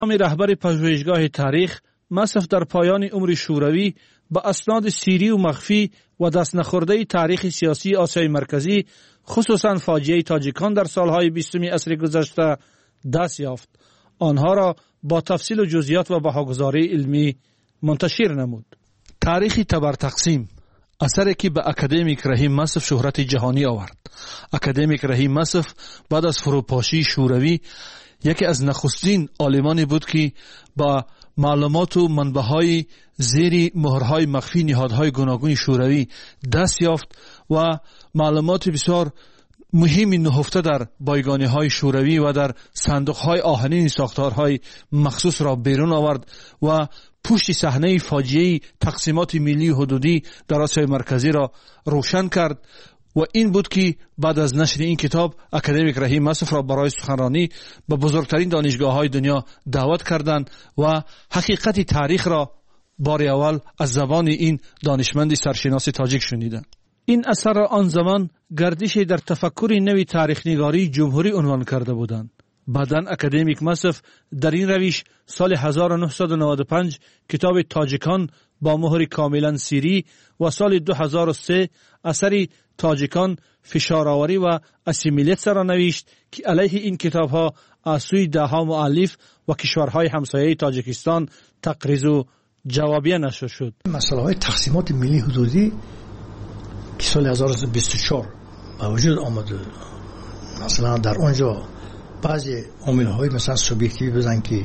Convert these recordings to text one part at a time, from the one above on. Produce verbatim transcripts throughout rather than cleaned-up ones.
رهبر پژوهشگاه تاریخ مصف در پایان عمر شوروی با اسناد سیری و مخفی و دست نخورده تاریخ سیاسی آسیای مرکزی خصوصا فاجعه تاجیکان در سالهای بیستم عصر گذشته دست یافت. آنها را با تفصیل و جزئیات و بهاگذاری علمی منتشر نمود. تاریخ تبر تقسیم اثری که به اکادمیک رحیم مصف شهرت جهانی آورد. اکادمیک رحیم مصف بعد از فروپاشی شوروی یکی از نخستین عالمانی بود که با معلومات و منبع‌های زیر مهرهای مخفی نهادهای گوناگون شوروی دست یافت و معلومات بسیار مهمی نهفته در بایگانی‌های شوروی و در صندوق‌های آهنین ساختارهای مخصوص را بیرون آورد و پشت صحنه فاجعه تقسیمات ملی حدودی در آسیای مرکزی را روشن کرد و این بود که بعد از نشر این کتاب اکادمیک رحیم مصف را برای سخنرانی به بزرگترین دانشگاه‌های دنیا دعوت کردند و حقیقت تاریخ را بار اول از زبان این دانشمند سرشناس تاجیک شنیدند. این اثر را آن زمان گردشی در تفکر نوی تاریخ نگاری جمهوری عنوان کرده بودند. بعداً اکادمیک مصف در این روش سال هزار و نهصد و نود و پنج کتاب تاجیکان با مهر کاملا سیری و سال دو هزار و سه اثری تاجیکان فشارآوری و اسیمیلیت را نوشت که علیه این کتاب‌ها از سوی ده‌ها مؤلف و کشورهای همسایه تاجیکستان تقریض و جوابیه نشر شد. مسئله های تقسیمات ملی حدودی که سال هزار و سیصد و بیست و چهار با وجود آمده، مثلا در آنجا بعضی عامل‌های مثلا سوبیکتیوی بزن که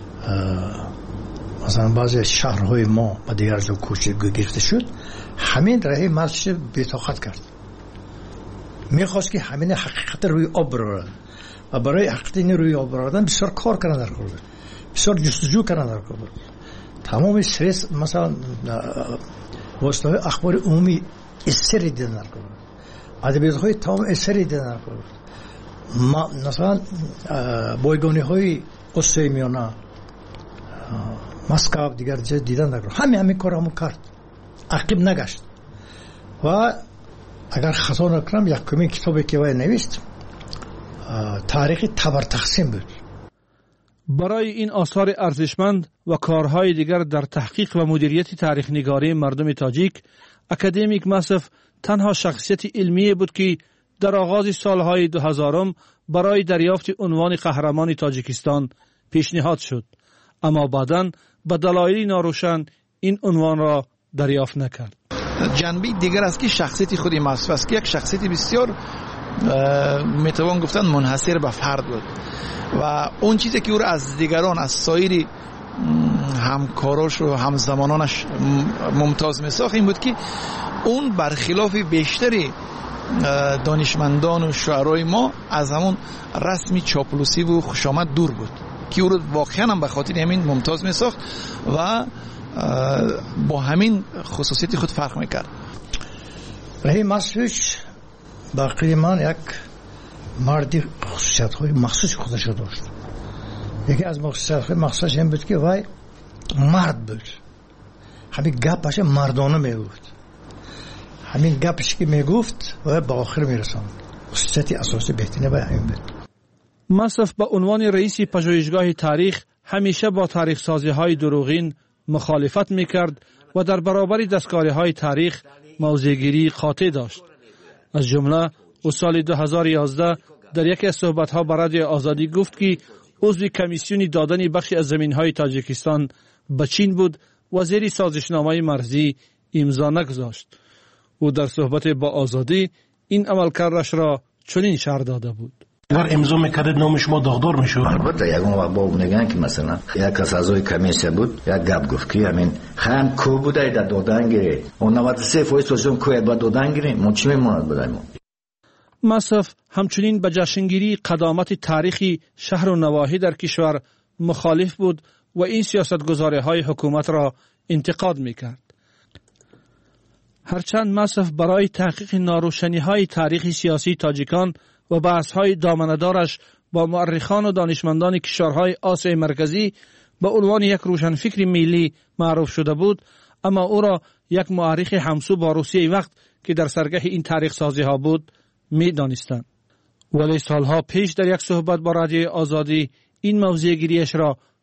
مثلا بعضی شهرهای ما به دیگر جا کوچه گرفته شد، همین راه مرزش بی‌طاقت کرد. میخواست که همین حقیقت روی آب برآورد و برای حقیقت این روی آب برآوردن بسیار کار کردن در کار بود، بسیار جستجو کردن در کار بود. تمام استرس مثلا واسطه اخبار عمومی استری دیدن در کار بود، ادبیات‌های تمام استری دیدن در کار بود. ما مثلا بایگانی های آسیای میانه، مسکو دیگر جای دیدن در کار، همین همین کار همون کرد، عقب نگشت. و اگر خطا نکنم یکمین کتابی که وی نوشت تاریخ تبر تقسیم بود. برای این آثار ارزشمند و کارهای دیگر در تحقیق و مدیریت تاریخ نگاری مردم تاجیک، اکادمیک مصف تنها شخصیت علمی بود که در آغاز سالهای دو هزارم برای دریافت عنوان قهرمان تاجیکستان پیشنهاد شد، اما بعداً به دلایل ناروشن این عنوان را دریافت نکرد. جنبه دیگر است که شخصیت خودی مصف است که یک شخصیت بسیار میتوان گفتن منحصر به فرد بود و اون چیزی که او را از دیگران، از سایر همکاراش و همزمانانش ممتاز می‌ساخت این بود که اون برخلاف بیشتری دانشمندان و شاعرای ما از همون رسم چاپلوسی و خوشامد دور بود که او رو واقعا هم به خاطر همین ممتاز می‌ساخت و با همین خصوصیت خود فرق میکرد. رحیم مصفش باقی من یک مردی خصوصیت های مخصوص خودش داشت. یکی از خصوصیت های مخصوصش این بود که وای مرد بود، همین گپش مردانه میگفت، همین گپش که میگفت و به آخر میرساند. خصوصیت اساسی بهترین وای همین بود. مصف به عنوان رئیس پژوهشگاه تاریخ همیشه با تاریخ سازی های دروغین مخالفت میکرد و در برابر دستکاری های تاریخ موضع‌گیری قاطع داشت. از جمله او سال دو هزار و یازده در یکی از صحبت‌ها با رادیو آزادی گفت که عضو کمیسیون دادن بخشی از زمین‌های تاجیکستان به چین بود و زیر سازشنامه مرزی امضا نگذاشت. او در صحبت با آزادی این عملکردش را چنین شرح داده بود: اگر امضا میکردید نام شما داغدار میشد. البته یگان وقت با نگن که مثلا یک از اعضای کمیسیون بود یک گپ گفت که همین هم کو بوده در دادن گیری اون نود و سه درصد پوزیشن کو با دادن گیری ما چی میموند بدیم. مصف همچنین به جشنگیری قدامت تاریخی شهر و نواحی در کشور مخالف بود و این سیاستگزاری‌های حکومت را انتقاد میکرد. هرچند مصف برای تحقیق ناروشنی‌های تاریخی سیاسی تاجیکان و بحث‌های دامنه‌دارش با مورخان و دانشمندان کشورهای آسیای مرکزی به عنوان یک روشنفکر ملی معروف شده بود، اما او را یک مورخ همسو با روسیه وقت که در سرگه این تاریخ سازی ها بود می دانستند. ولی سالها پیش در یک صحبت با رادیو آزادی این موضوع گیریش را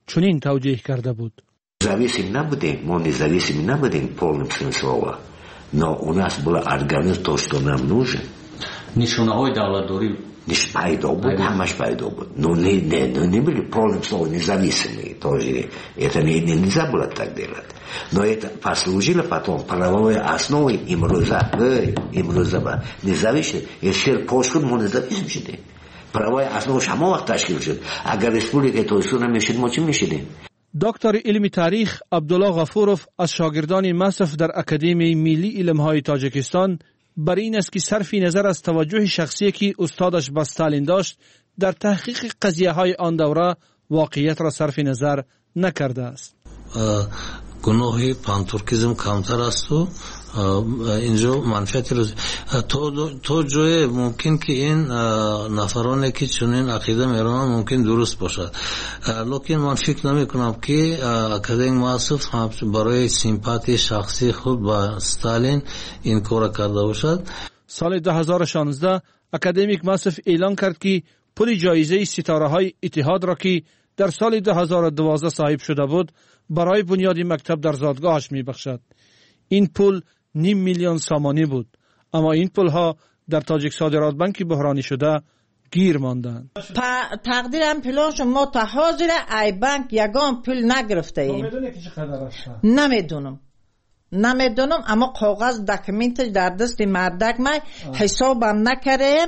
چنین توجیه کرده بود: Зависим набудем, мы независимы набудем в полном смысле слова, но у нас был организм то, что нам нужен. нишонаҳои давлатдорӣ Ниш пайдо буд, ҳамаш пайдо буд. Но не, не, не были в полном слове независимые тоже. Это не, не, нельзя было так делать. Но это послужило потом правовой основой им роза, им роза, независимые. Если пошли, мы независимы шли. Правовая основа шама вақт ташкил шуд. Агар республика то су намешид, мы чим мешидем? دکتر علم تاریخ عبدالله غفورов از شاگردان مصرف در اکادمی ملی علمهای تاجیکستان بر این است که صرف نظر از توجه شخصی که استادش به استالین داشت در تحقیق قضیه های آن دوره واقعیت را صرف نظر نکرده است. گناه پانتورکیزم کمتر است و اینجا منفعتی رو تو تو جای ممکن که این نفرانی که چنین عقیده میرن ممکن درست باشد، لیکن من فکر نمی کنم که اکادمی مصرف برای سیمپاتی شخصی خود با استالین این کار کرده باشد. سال دو هزار و شانزده اکادمیک مصرف اعلان کرد که پول جایزه ستاره های اتحاد را که در سال دو هزار و دوازده صاحب شده بود برای بنیاد مکتب در زادگاهش می بخشد. این پول نیم میلیون سامانی بود، اما این پول ها در تاجیک صادرات بانک بحرانی شده گیر ماندند. تقدیرم پولش ما تا حاضر ای بانک یگان پول نگرفته ایم. نمیدونی که چقدر است؟ نمیدونم. نمیدونم اما کاغذ داکیومنت در دست مردک ما حسابم نکردیم.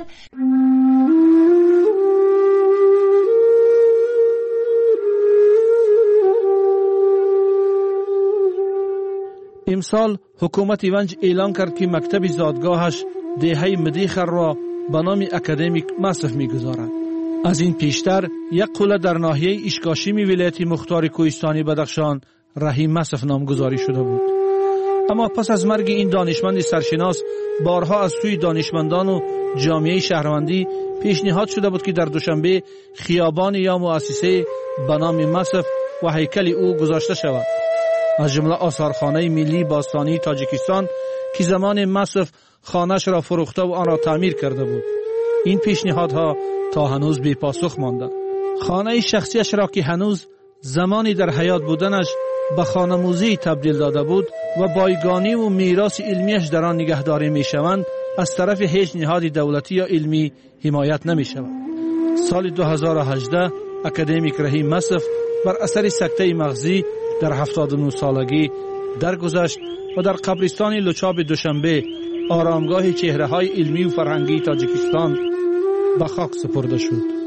امسال حکومت ونج اعلان کرد که مکتب زادگاهش دهه مدیخر را به نام اکادمیک مصرف می‌گذارد. از این پیشتر یک قله در ناحیه اشکاشیمی ولایت مختار کوهستانی بدخشان رحیم مصرف نامگذاری شده بود. اما پس از مرگ این دانشمند سرشناس بارها از سوی دانشمندان و جامعه شهروندی پیشنهاد شده بود که در دوشنبه خیابان یا مؤسسه به نام مصرف و هیکل او گذاشته شود. از جمله آثارخانه ملی باستانی تاجیکستان که زمان مصرف خانه‌اش را فروخته و آن را تعمیر کرده بود. این پیشنهادها تا هنوز بی پاسخ مانده. خانه شخصیش را که هنوز زمانی در حیات بودنش به خانه موزی تبدیل داده بود و بایگانی و میراث علمیش در آن نگهداری می شوند از طرف هیچ نهاد دولتی یا علمی حمایت نمی شود. سال دو هزار و هجده اکادمیک رحیم مصرف بر اثر سکته مغزی در هفتاد و نه سالگی درگذشت و در قبرستان لوچاب دوشنبه آرامگاه چهره های علمی و فرهنگی تاجیکستان به خاک سپرده شد.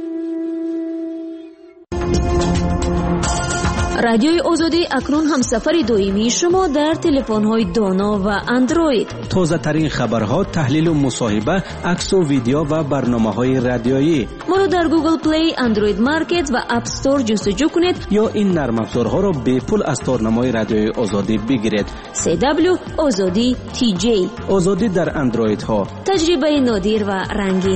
رادیوی آزادی اکنون همسفر دائمی شما در تلفن‌های دانا و اندروید. تازه ترین خبرها، تحلیل و مصاحبه، عکس و ویدیو و برنامه‌های رادیویی. ما را در گوگل پلی، اندروید مارکت و اپ استور جستجو کنید یا این نرم افزارها را به پول از تارنمای رادیوی آزادی بگیرید. سی دبلیو آزادی تی جی. آزادی در اندروید ها. تجربه نادر و رنگین.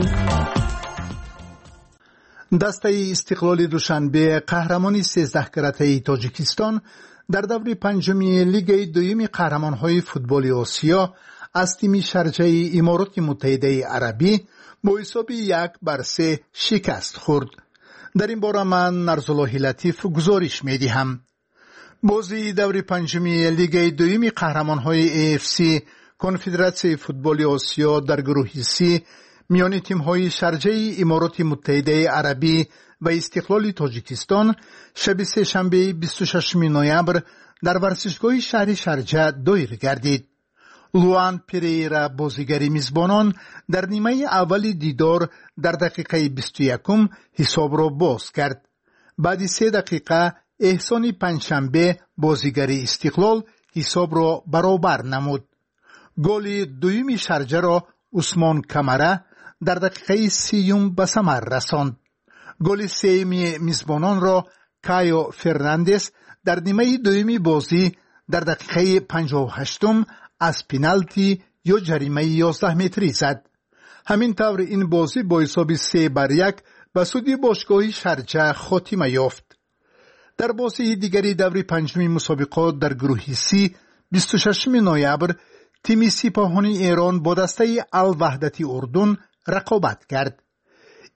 دسته استقلال دوشنبه قهرمانی سیزده کرته تاجیکستان در دور پنجمی لیگ دوم قهرمان‌های فوتبال آسیا از تیم شارجه امارات متحده عربی با حساب یک بر سه شکست خورد. در این باره من نرزالله لطیف گزارش می‌دهم. بازی دور پنجمی لیگ دوم قهرمان‌های ای اف سی کنفدراسیون فوتبال آسیا در گروه سی میان تیم‌های شارجه امارات متحده عربی و استقلال تاجیکستان شب سه شنبه بیست و ششم نوامبر در ورزشگاه شهر شارجه دایر گردید. لوان پریرا بازیگر میزبانان در نیمه اول دیدار در دقیقه بیست و یکم حساب را باز کرد. بعد سه دقیقه احسان پنجشنبه بازیگر استقلال حساب را برابر نمود. گل دوم شارجه را عثمان کمره در دقیقه سیوم به ثمر رساند. گل سوم میزبانان را کایو فرناندز در نیمه دوم بازی در دقیقه پنجاه و هشتم از پنالتی یا جریمه یازده متری زد. همین طور این بازی با حساب سه بر یک به سود باشگاه شارجه خاتمه یافت. در بازی دیگری دور پنجمی مسابقات در گروه سی بیست و ششم نوامبر تیم سپاهان ایران با دسته الوحدت اردن رقابت کرد.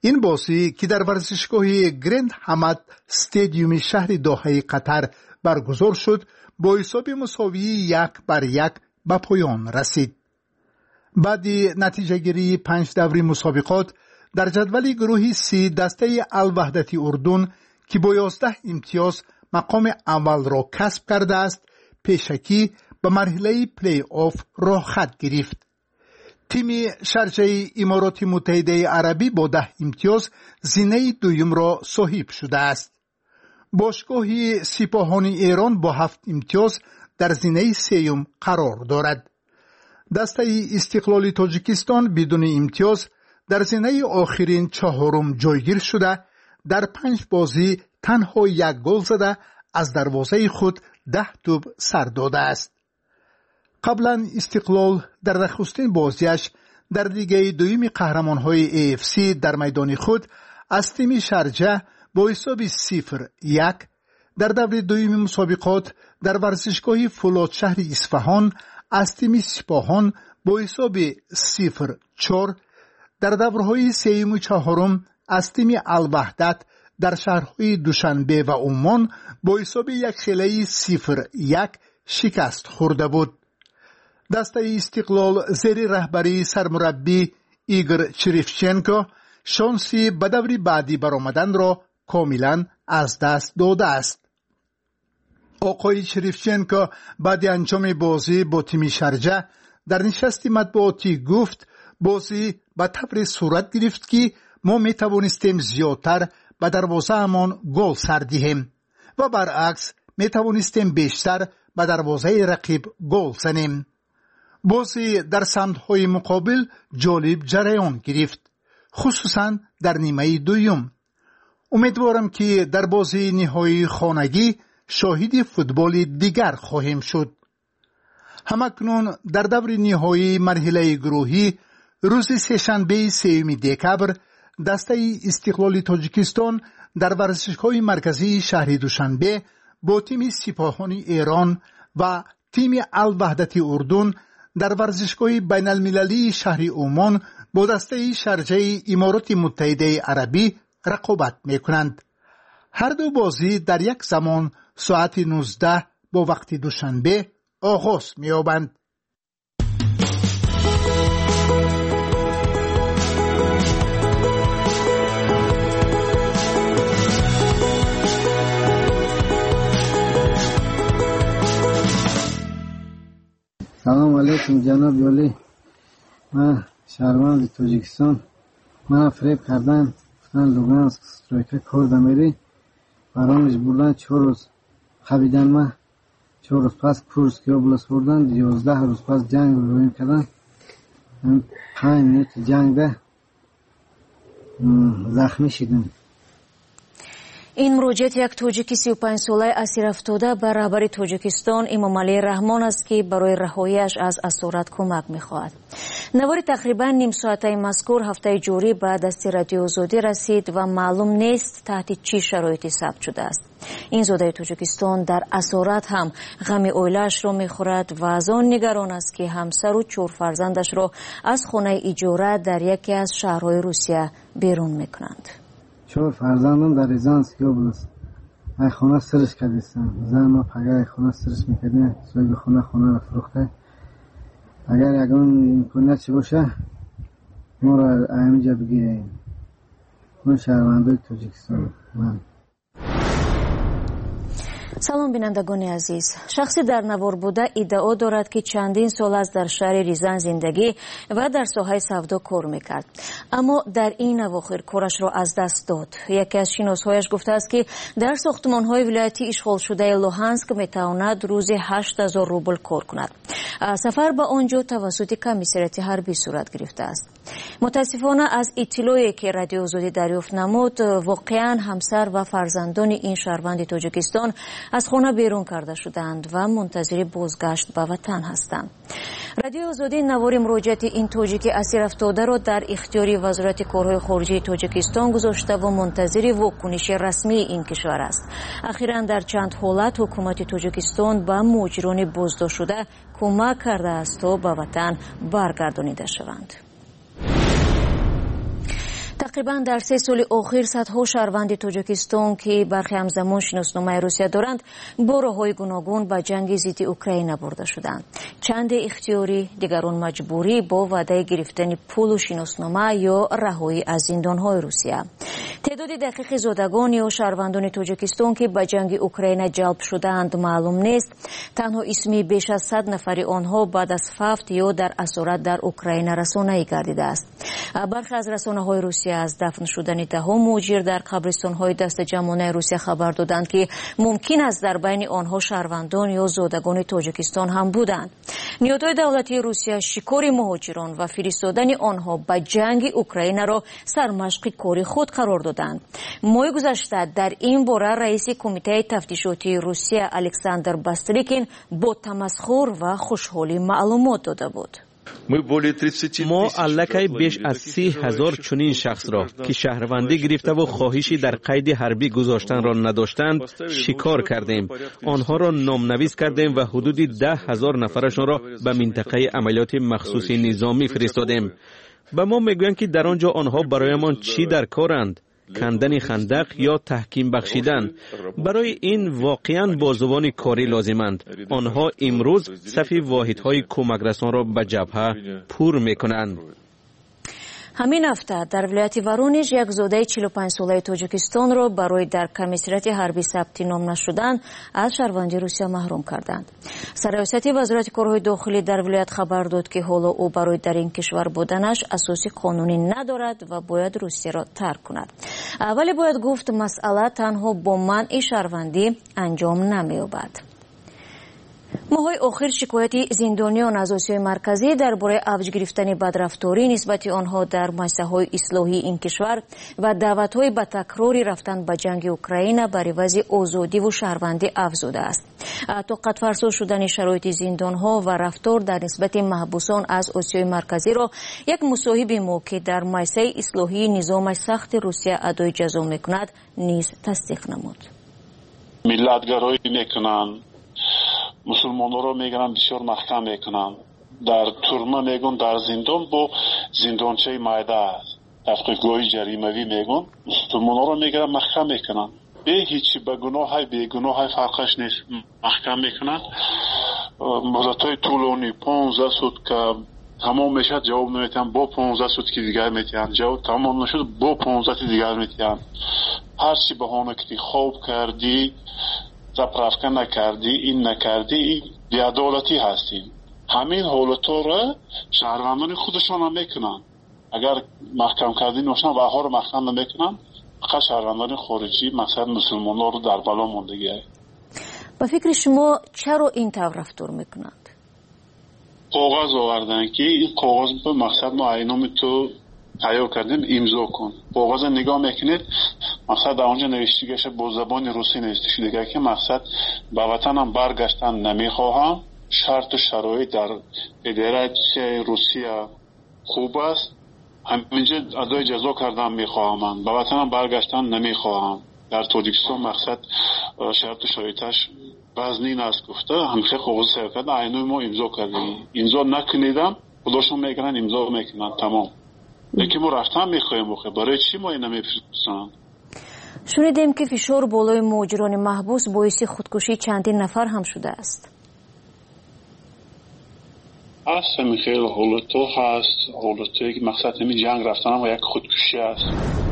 این بازی که در ورزشگاه گرند حمد استادیوم شهر دوحه قطر برگزار شد با حساب مساوی یک بر یک به پایان رسید. بعد نتیجه گیری پنج دوره مسابقات در جدول گروه سی دسته الوحدت اردن که با یازده امتیاز مقام اول را کسب کرده است پیشکی به مرحله پلی آف راه خط گرفت. تیم شارجه امارات متحده عربی با ده امتیاز زینه دویم را صاحب شده است. باشگاه سپاهان ایران با هفت امتیاز در زینه سیوم قرار دارد. دسته استقلال تاجیکستان بدون امتیاز در زینه آخرین چهارم جایگیر شده در پنج بازی تنها یک گل زده از دروازه خود ده توپ سر داده است. قبلا استقلال در نخستین بازیش در لیگ دوم قهرمان‌های ای اف سی در میدان خود از تیم شارجه با حساب صفر یک در دور دوم مسابقات در ورزشگاه فولاد شهر اصفهان از تیم سپاهان با حساب صفر چهار در دورهای سوم و چهارم از تیم الوحدت در شهرهای دوشنبه و عمان با حساب یک خیلی صفر یک شکست خورده بود. دسته استقلال زیر رهبری سرمربی ایگور چریفچنکو شانسی به دور بعدی برآمدن را کاملا از دست داده است. آقای چریفچنکو بعد انجام بازی با تیم شارجه در نشست مطبوعاتی گفت بازی به طور صورت گرفت که ما می توانستیم زیادتر به دروازه امان گل سر دهیم و برعکس می توانستیم بیشتر به دروازه رقیب گل زنیم. بازی در سمت‌های مقابل جالب جریان گرفت، خصوصا در نیمه دوم. امیدوارم که در بازی نهایی خانگی شاهد فوتبال دیگر خواهیم شد. همکنون در دور نهایی مرحله گروهی روز سه‌شنبه سوم دکبر دسته استقلال تاجیکستان در ورزشگاه مرکزی شهر دوشنبه با تیم سپاهان ایران و تیم الوحدت اردن در ورزشگاه بین المللی شهر عمان با دسته شارجه امارات متحده عربی رقابت می کنند. هر دو بازی در یک زمان ساعت نوزده با وقت دوشنبه آغاز می یابند. سلام علیکم جناب ولی، من شهروند تاجیکستان. من فریب کردن من لوگانسک استرایکر کار دمیری برامش بردن چهار روز خوابیدن. من چهار روز پس کورس که بلس بردن یازده روز پس جنگ رو رویم کردن. من پنج منوت جنگ ده زخمی شدم. این مروجیت یک توجیکی سی و پنج ساله اسیر افتاده به رهبر تاجیکستان امامعلی رحمان است که برای رهاییش از اسارت کمک می‌خواهد. نوار تقریبا نیم ساعته مذکور هفته جوری به دست رادیو آزادی رسید و معلوم نیست تحت چه شرایطی ثبت شده است. این زاده تاجیکستان در اسارت هم غم اویلش را می‌خورد و از آن نگران است که همسر و چهار فرزندش را از خانه اجاره در یکی از شهرهای روسیه بیرون می‌کنند. چهار فرزندم در ریزانسک اوبلاست. ای خانه سرش کردیستم. زن ما پگه خانه سرش میکرده. سوی خانه خانه را فروخته. اگر یکان امکانیت چی باشه ما را اینجا بگیریم. من شهروندای تاجیکستان. من سلام بینندگان عزیز. شخصی در نوار بوده ادعا دارد که چندین سال است در شهر ریزان زندگی و در ساحه سودا کار میکرد، اما در این اواخر کارش را از دست داد. یکی از شناسهایش گفته است که در ساختمان‌های ولایتی اشغال شده لوهانسک میتواند روزی هشت هزار روبل کار کند. سفر به آنجا توسط کمیسریات حربی صورت گرفته است. متاسفانه از اطلاعی که رادیو آزادی دریافت نمود، واقعا همسر و فرزندان این شهروند تاجیکستان از خانه بیرون کرده شدند و منتظر بازگشت به وطن هستند. رادیو آزادی نوار مراجعت این تاجیکی اسیر افتاده را در اختیار وزارت کارهای خارجه تاجیکستان گذاشته و منتظر واکنش رسمی این کشور است. اخیراً در چند حالت حکومت تاجیکستان به مهاجران بازداشت شده کمک کرده است تا به وطن برگردانیده شوند. تقریبا در سه سال اخیر صدها شهروند تاجیکستان که برخی همزمان شناسنامه روسیه دارند با راه‌های گوناگون به جنگ ضد اوکراین برده شدند. چند اختیاری، دیگران مجبوری با وعده گرفتن پول و شناسنامه یا رهایی از زندان‌های روسیه. تعداد دقیق زادگان یا شهروندان تاجیکستان که به جنگ اوکراین جلب شدند معلوم نیست. تنها اسمی بیش از صد نفر آنها بعد از فوت یا در اسارت در اوکراین رسانه‌ای گردیده است. برخی از رسانه‌های روسیه از دفن شدن ده‌ها مهاجر در قبرستان‌های دست جمعانه روسیه خبر دادند که ممکن است در بین آنها شهروندان یا زادگان تاجیکستان هم بودند. نیروهای دولتی روسیه شکار مهاجران و فرستادن آنها به جنگ اوکراین را سرمشق کاری خود قرار دادند. ماه گذشته در این باره رئیس کمیته تفتیشاتی روسیه الکساندر باستریکین با تمسخر و خوشحالی معلومات داده بود. ما الکی بیش از سی هزار چنین شخص را که شهروندی گرفته و خواهشی در قید حربی گذاشتن را نداشتند شکار کردیم. آنها را نامنویس کردیم و حدود ده هزار نفرشان را به منطقه عملیات مخصوص نظامی فرستادیم. به ما میگویند که در آنجا آنها برایمان چی در کارند؟ کندن خندق یا تحکیم بخشیدن. برای این واقعاً با زبان کاری لازمند. آنها امروز صف واحدهای کمک رسان را به جبهه پر میکنند. همین هفته در ولایت ورونیژ یک زاده چهل و پنج ساله تاجیکستان را برای در کمیسریت حربی ثبت نام نشدن از شهروندی روسیه محروم کردند. سرریاست وزارت کارهای داخلی در ولایت خبر داد که حالا او برای در این کشور بودنش اساسی قانونی ندارد و باید روسیه را ترک کند. ولی باید گفت مسئله تنها با منع شهروندی انجام نمی‌یابد. ماهای آخر شکایتی زندانیان از آسیای مرکزی درباره اوج گرفتن بدرفتاری نسبت آنها در مؤسسه‌های اصلاحی این کشور و دعوت‌های به تکراری رفتن به جنگ اوکراین بر عوض آزادی و شهروندی افزوده است. طاقت فرسا شدن شرایط زندان‌ها و رفتار در نسبت محبوسان از آسیای مرکزی را یک مصاحب ما که در مؤسسه اصلاحی نظام سخت روسیه ادای جزا می‌کند نیز تصدیق نمود. ملت‌گرایی می‌کنند، مسلمان‌ها را میگن بسیار محکم میکنن، در تورما میگن در زندان با زندانچه مایده است، تحقیقگاه جریمه‌ای میگن مسلمان‌ها را میگن محکم میکنن، به هیچی به گناه به گناه فرقش نیست، محکم میکنن. مدت‌های طولانی پانزده سوت که تمام میشد جواب نمیتن، با پانزده سوت که دیگر میتن جواب تمام نشد با پانزده دیگر میتن. هر چی بهانه که خواب کردی زپرافکن نکردی این نکردی این بی‌عدالتی هستیم. همین حالتا را شهروندان خودشان هم میکنن. اگر محکم کردی نوشن و ها رو محکم نمیکنن، فقط شهروندان خارجی مثلا مسلمانان رو در بلا موندگی. با فکر شما چرا این طور رفتار میکنند؟ کاغذ آوردن که این کاغذ به مقصد ما اینام تو تیار کردیم امضا کن. کاغذ نگاه میکنید مقصد در اونجا نوشته گشه با زبان روسی نوشته شده که مقصد به وطنم برگشتن نمیخواهم، شرط و شرایط در اداره روسیه خوب است، همینجا ادای جزا کردن میخواهم، به وطنم برگشتن نمیخواهم. در تاجیکستان مقصد شرط و شرایطش وزنین است گفته، همیشه کاغذ سر کردن اینو ما امضا کردیم، امضا نکنیدم خودشون میکنن امضا میکنن تمام. یکی ما رفتن میخوایم بخواه برای چی ما این نمیفرستن؟ شنیدیم که فشار بالای مهاجران محبوس باعث خودکشی چندین نفر هم شده است. هست همین خیلی حالتو هست، حالتوی که مقصد همین جنگ رفتن هم و یک خودکشی هست.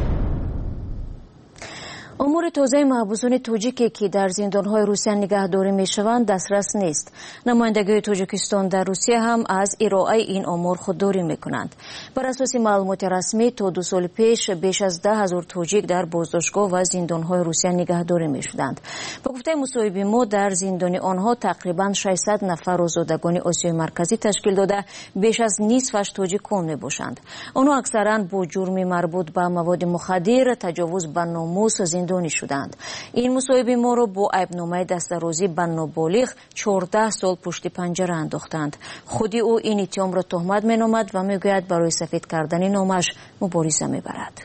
امور تازه محبوسان تاجیکی که در زندان‌های روسیه نگهداری می‌شوند دسترس نیست. نمایندگی تاجیکستان در روسیه هم از ارائه این امور خودداری می‌کنند. بر اساس معلومات رسمی تا دو سال پیش بیش از ده هزار تاجیک در بازداشتگاه و زندان‌های روسیه نگهداری می‌شدند. با گفته مصاحب ما در زندان آنها تقریباً ششصد نفر زادگان آسیای مرکزی تشکیل داده بیش از نصفش تاجیکان می‌باشند. آنها اکثراً با جرم مربوط به مواد مخدر، تجاوز به ناموس زندانی شدند. این مصاحب ما را با عیبنامه دستاوردی به نابالغ چهارده سال پشت پنجره انداختند. خودی او این اتهام را تهمت مینامد و میگوید برای سفید کردن نامش مبارزه میبرد.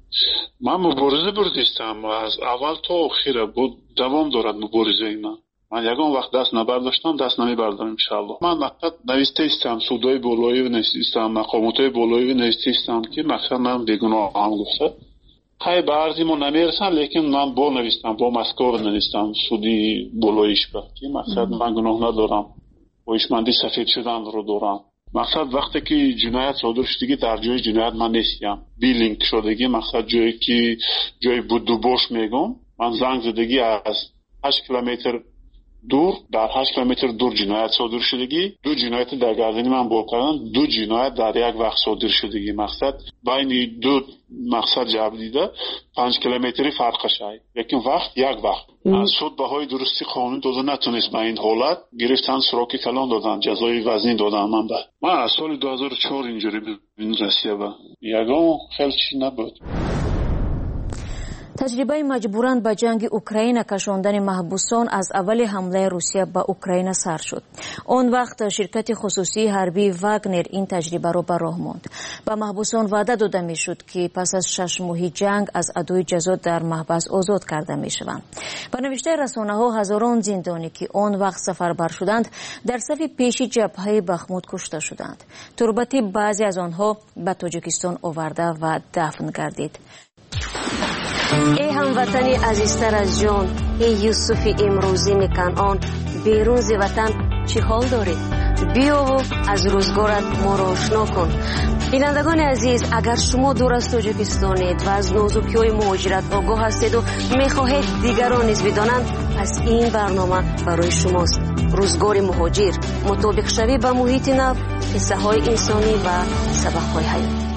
من مبارزه بردیستم و از اول تا آخر بود دوام دارد مبارزه اینا. من یگان وقت دست نبرداشتم دست نمیبردم انشالله. من مقصد نوشته استم سودای بالایی نوشتم مقاماتای بالایی نوشتم که مقصد من بیگناه هم گفته خیلی به عرضی ما نمیرسن لیکن من با نوشتم با مسکار نوشتم سودی بالایش با که مقصد من گناه ندارم و ایشمندی سفید شدن رو دارم. مقصد وقتی که جنایت صادر شدگی در جای جنایت من نیستم بیلینک شدگی مقصد جایی که جای بودو باش میگم من زنگ زدگی از هشت کیلومتر دور در هشت کیلومتر دور جنایت صادر شدگی دو جنایت در گردنی من با کردن دو جنایت در یک وقت صادر شدگی مقصد بین دو مقصد جواب دیده پنج کیلومتری فرقش های یکی وقت یک وقت از سود بهای درستی قانون داده نتونست به این حالت گرفتن سراغ کلان دادن جزای وزنی دادن من به من از سال دو هزار و چهار اینجوری به این رسیه به یگان خیلی چی نبود. таҷрибаи маҷбуран ба ҷанги Украина кашондани маҳбусон аз аввали ҳамлаи Русия ба Украина сар шуд. Он вақт ширкати хусусии ҳарбии Вагнер ин таҷрибаро ба роҳ монд. Ба маҳбусон ваъда дода мешуд ки пас аз шаш моҳи ҷанг аз адои ҷазо дар маҳбас озод карда мешаванд. Ба навиштаи расонаҳо ҳазорон зиндонӣ ки он вақт сафарбар шуданд дар сафи пеши ҷабҳаи Бахмут кушта шуданд. турбати баъзе аз онҳо ба Тоҷикистон оварда ва дафн гардид. ای هموطنی عزیزتر از جان، ای یوسف امروزی کنعان، بیرون ز وطن چی حال دارید؟ بیا و از روزگارت ما را آشنا کن. بینندگان عزیز، اگر شما دور از تاجیکستانید و از نازکی‌های مهاجرت آگاه هستید و می‌خواهید دیگران نیز بدانند، پس این برنامه برای شماست. روزگار مهاجر، مطابق شوی با محیط نو، قصه‌های انسانی و سبق‌های حیاتی.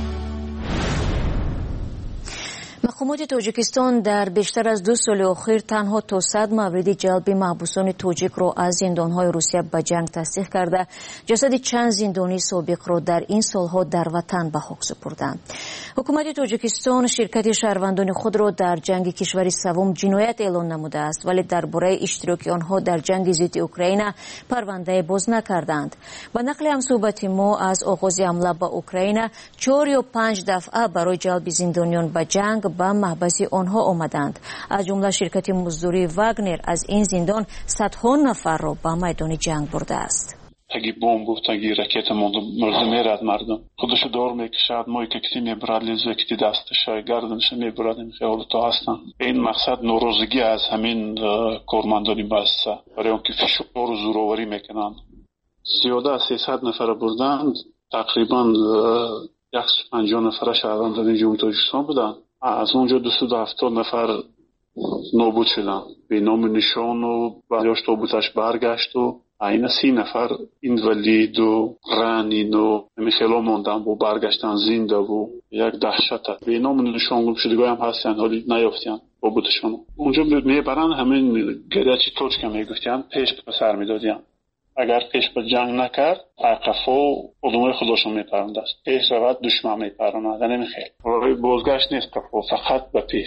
مقامات توجیکستان در بیشتر از دو سال اخیر تنها تا صد مورد جلب محبوسان توجیک را از زندانهای روسیه به جنگ تصدیق کرده جسد چند زندانی سابق را در این سالها در وطن به خاک سپردند. حکومت توجیکستان شرکت شهروندان خود را در جنگ کشور سوم جنایت اعلان نموده است، ولی درباره اشتراک آنها در جنگ ضد اوکراین پرونده باز نکردند. با نقل همصحبت ما از آغاز حمله به اوکراین چهار یا پنج دفعه برای جلب زندانیان به جنگ به محبس آنها آمدند. از جمله شرکت مزدوری واگنر از این زندان صدها نفر را به میدان جنگ برده است. تگی بمب و تگی راکت مرده میرد مردم خودشو دور میکشد ما یکی میبرد لیزو یکی دستش گردنش میبرد این خیال تا هستن. این مقصد ناراضگی از همین کارمندانی بسته برای اون که فشار و زوراوری میکنن. سیاده سیصد نفر بردند تقریبا یک پنجاه نفر شهروندان جمهوری تاجیکستان بودن. از اونجا دویست و هفتاد نفر نابود شدن به نام نشان و بعدش تابوتش برگشت و این سی نفر این ولید و رنین و میخیلا موندن و برگشتن زنده و یک دهشت به نام نشان گم شدگاه هم هستن حالی نیافتن بابودشان اونجا میبرن همین گریچی توچکه میگفتن پیش به سر میدادین اگر پیش به جنگ نکرد عقفا ادامه خودشون میپرند است پیش رود دشمن میپرند نمیخیر برای بازگشت نیست فقط به پیش.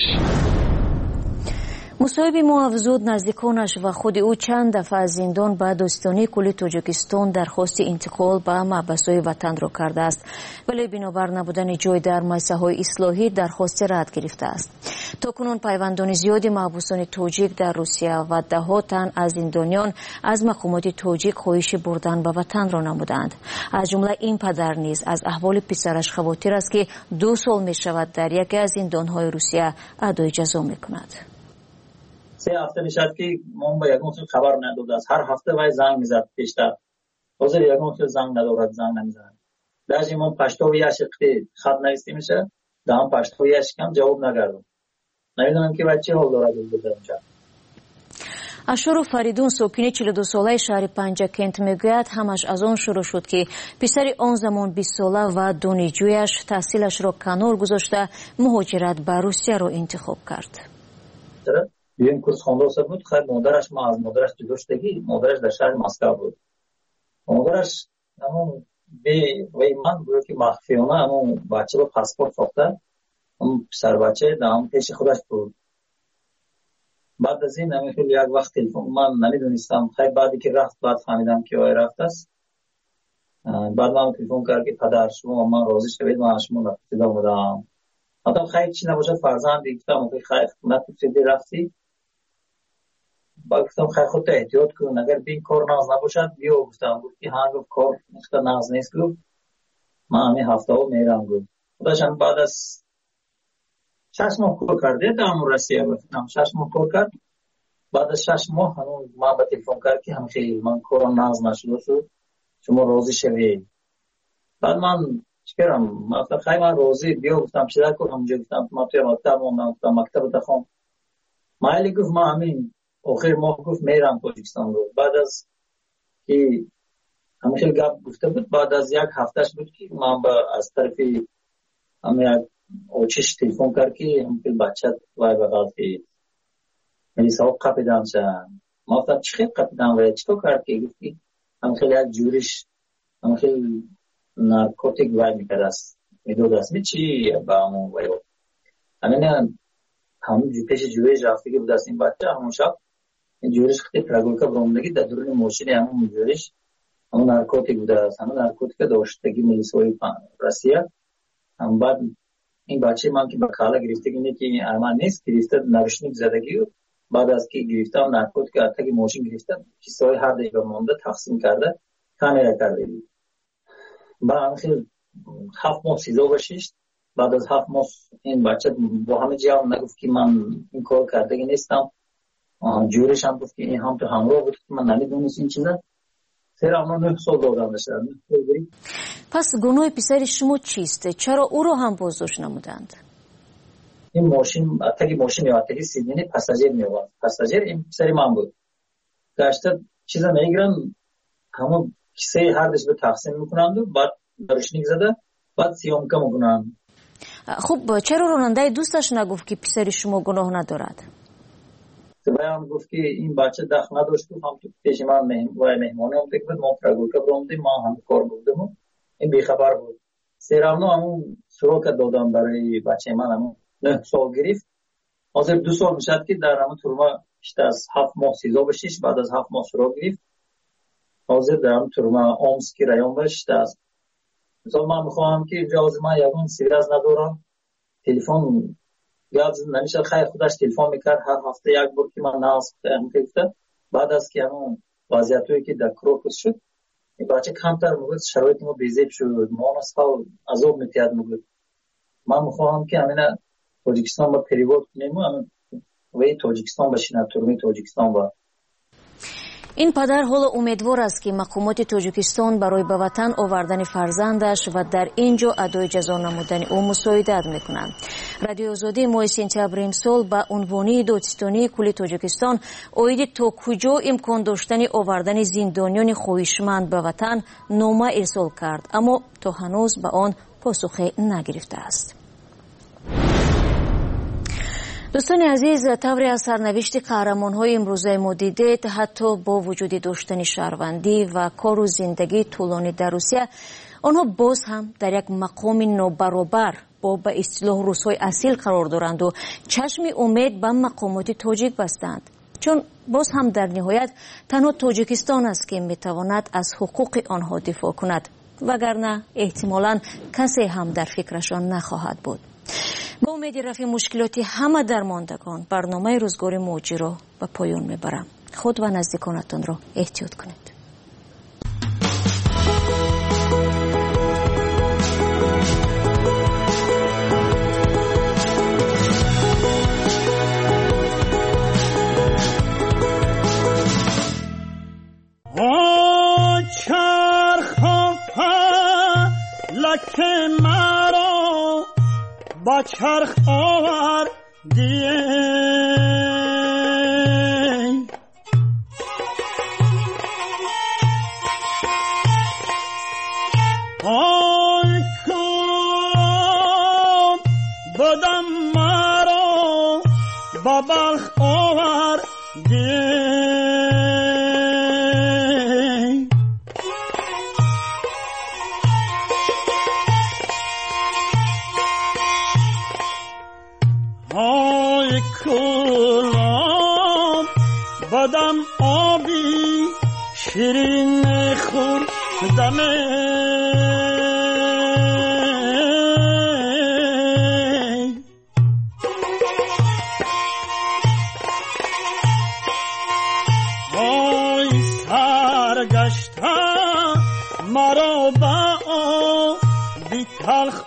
مصاحب ما افزود نزدیکانش و خود او چند دفعه از زندان به داستانی کل تاجیکستان درخواست انتقال به محبس‌های وطن را کرده است، ولی بنابر نبودن جای در مؤسسه‌های اصلاحی درخواست رد گرفته است. تاکنون پیوندان زیادی محبوسان توجیک در روسیه و ده تن از زندانیان از مقامات توجیک خواهش بردن به وطن را نمودند. از جمله این پدر نیز از احوال پسرش خواطر است که دو سال می شود در یکی از زندان‌های روسیه ادای جزا می‌کند. سه هفته میشد که من با یکم خبر نداد است. هر هفته وای زنگ میزد پیشتر. حاضر یکم که زنگ ندارد زنگ نمیزنه. داشتی من پشتوی اشقی خط نوشته میشه. دام پشتوی اشکم جواب نگردم. نمیدونم که بچه حال دارد بودم. اشور فریدون ساکن چهل و دو ساله شهر پنجکنت میگوید همش از آن شروع شد که پسر آن زمان بیست ساله و دانشجویش تحصیلش را کنار گذاشته مهاجرت به روسیه را انتخاب کرد. بیایم کورس خوانده بود. خیلی مادرش ما از مادرش جدا شدگی مادرش در شهر مسکو بود. مادرش همون به وی من بود که مخفیانه همون بچه با پاسپورت ساخته اون پسر بچه دام پیش خودش بود. بعد از این همین خیلی یک وقت تلفن من نمیدونستم خیلی بعدی که رفت بعد فهمیدم که وای رفت است. بعد من تلفن کرد که پدر شما من راضی شوید من شما نفسیده بودم. حتی خیلی چی نباشد فرزند دیگفتم که خیلی نفسیده رفتی با گفتم خیلی خودت احتیاط کن، اگر بین کار ناز نباشد بیا. گفتم گفتی ها گفت کار اختا ناز نیست. گفت من همین هفته ها میرم. گفت خودشم بعد از شش ماه کار کرده دام روسیه. گفتم شش ماه کار کرد. بعد از شش ماه هنوز من به تلفن کرد که هم خیلی من کارم ناز نشده شد، شما راضی شوید. بعد من چیکارم؟ مثلا خیلی من راضی بیا. گفتم چیکار کنم؟ اونجا گفتم من توی مکتب موندم. گفتم مکتب بخوام. مایلی گفت ما همین آخر ماه گفت میرم تاجیکستان. رو بعد از که همین خیلی گپ گفته بود، بعد از یک هفتهش بود که من با از طرفی همین اوچش تلفن کرد که همین بچه وای بغل که میری صاحب قپیدم شد. ما گفتم چی خیلی قپیدم وای چطور کرد که گفتی همین خیلی یک جورش همین خیلی نارکوتیک وای میکرد است میدود است می چی با همون وای همین همون پیش جورش رفته که بود است این بچه همون شب این جورش خیلی پرگول که برامدگی در درون موشین همون جورش همون نارکوتیک بوده است. همون نارکوتیک داشتگی میلیسوی روسیه. هم بعد این بچه من که به خاله گرفته اینه که این ارمان نیست گرفته نوشنیک زدگی و بعد از که گرفتم نارکوتیک اتاکی موشین گرفته کیسای هر دیگه مونده تقسیم کرده کامیرا کرده. بعد هم خیلی هفت ماه سیزده بشیشت. بعد از هفت ماه این بچه با همه جواب نگفت که من این کار کردگی نیستم. جورش هم گفت که این هم تو همراه بود که من نمیدونست این چیزه. پس گناه پسر شما چیست؟ چرا او رو هم بازداشت نمودند؟ این ماشین اتاقی ماشین یا اتاقی سیدنی پاساژیر میواد. پاساژیر این پسر من بود. گاشته چیزا میگیرن همون کیسه هر دش به تقسیم میکنند و بعد درشنیک زده بعد سیام کم میکنند. خب چرا راننده دوستش نگفت که پسر شما گناه ندارد؟ بیان گفت که این بچه دخل نداشت. هم تو پیش من مهمانی هم تک بود. ما پرگول که برامدیم ما هم کار بودیم. این بیخبر بود. سیرامنو همون سروک دادم برای بچه من همون نه سال گرفت. حاضر دو سال میشد که در همون تورما بیشتر از هفت ماه سیزده بشیش. بعد از هفت ماه سروک گرفت. حاضر در همون تورما آمسکی رایون بشت است. مثلا من میخواهم که جواز من یکون سیراز ندارم. تلفن یاد نمیشه خیلی خودش تلفن میکرد هر هفته یک بار که من ناز گرفته. بعد از که همون وضعیتایی که در کروکس شد این بچه کمتر میگوید شرایط ما بیزیب شد. ما نسخال عذاب میتیاد میگوید. من میخواهم که همین تاجیکستان با پریواد کنیم و وی تاجیکستان بشینه تورمی تاجیکستان با. این پدر حالا امیدوار است که مقامات تاجیکستان برای به وطن آوردن فرزندش و در اینجا ادای جزا نمودن او مساعدت میکنند. رادیو آزادی ماه سپتامبر امسال با عنوان دادستانی کل تاجیکستان اوید تا کجا امکان داشتن آوردن زندانیان خواهشمند به وطن نامه ارسال کرد، اما تا هنوز به آن پاسخی نگرفته است. دوستان عزیز، طوری از سرنوشت قهرمان‌های امروزه ما دیدید، حتی با وجود داشتن شهروندی و کار و زندگی طولانی در روسیه، آنها باز هم در یک مقام نابرابر با به اصطلاح روس‌های اصیل قرار دارند و چشم امید به مقامات تاجیک بستند، چون باز هم در نهایت تنها تاجیکستان است که میتواند از حقوق آنها دفاع کند، وگرنه احتمالاً کسی هم در فکرشان نخواهد بود. با امید رفع مشکلات همه درماندگان برنامه روزگار موجی را به پایان میبرم. خود و نزدیکانتان را احتیاط کنید. با چرخ آور دیه آی کن بدم مرا با بلخ آور دیه بدم آبی شیرین خور دمه وای سرگشته مرا با بی تلخ